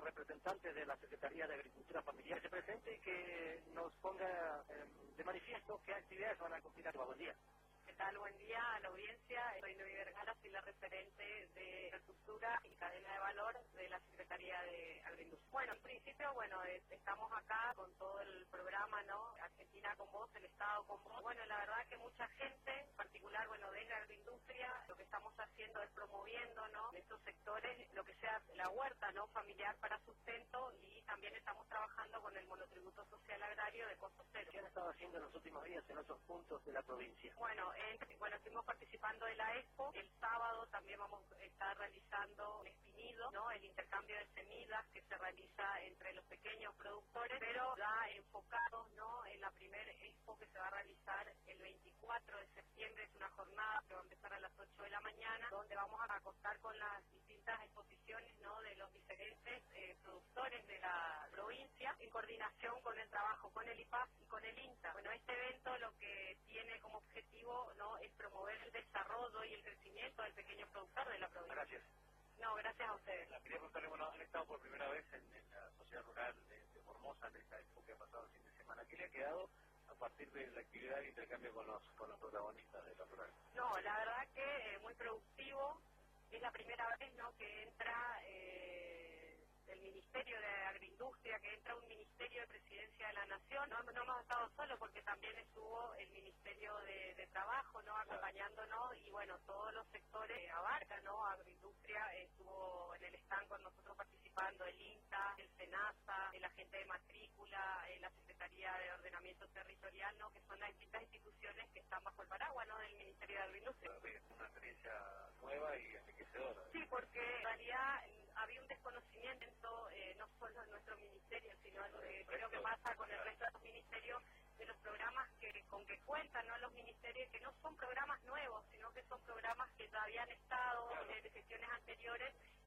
representante de la Secretaría de Agricultura Familiar se presente y que nos ponga de manifiesto qué actividades van a continuar. Buen día. ¿Qué tal? Buen día a la audiencia. Soy Noemí Vergara, soy la referente de Agricultura y Cadena de Valor de la Secretaría de Agroindustria. Bueno, en principio, estamos acá con todo el programa, ¿no? Argentina con vos, el Estado con vos. Bueno, la verdad que mucha gente, en particular, de la agroindustria, lo que estamos haciendo es promoviendo, ¿no? En estos sectores, lo que sea la huerta, ¿no? Familiar para sustento, y también estamos trabajando con el monotributo social agrario de costo cero. ¿Qué han estado haciendo en los últimos días en otros puntos de la provincia? Bueno, estuvimos participando de la Expo. El sábado también vamos a estar realizando un espinido, ¿no? El intercambio de semillas que se realiza entre los pequeños productores, pero ya enfocados, ¿no? En la primera Expo que se va a realizar el 24 de septiembre. Es una jornada que va a empezar a las 8 de la mañana, donde vamos a contar con las distintas exposiciones, ¿no? De los diferentes productores de la provincia, en coordinación con el trabajo con el IPAF y con el INTA. Bueno, este evento lo que tiene como objetivo, ¿no? Es promover el desarrollo y el crecimiento del pequeño productor de la provincia. Gracias. No, gracias a ustedes. La quería preguntarle, han estado por primera vez en la sociedad rural de Formosa, en esta época que ha pasado el fin de semana. ¿Qué le ha quedado a partir de la actividad de intercambio con los protagonistas de la rural? No, la verdad que muy productivo. Es la primera vez, ¿no? Que entra el Ministerio de Agroindustria, que entra un Ministerio de Presidencia de la Nación. No hemos estado solos, porque también estuvo el Ministerio de Trabajo, ¿no? Acompañándonos, y todos los sectores abarcan, ¿no? Agroindustria estuvo en el stand con nosotros participando, el INTA, el SENASA, el agente de matrícula, la Secretaría de Ordenamiento Territorial, ¿no? Que son las distintas instituciones que están bajo el paraguas, ¿no? Del Ministerio de Agroindustria. Una experiencia nueva y enriquecedora. Sí, porque en realidad había un desconocimiento, no solo en nuestro ministerio, sino creo que pasa con el resto de los ministerios, de los programas con que cuentan, ¿no? Los ministerios, que no son programas nuevos, sino que son programas que ya habían estado de gestiones anteriores,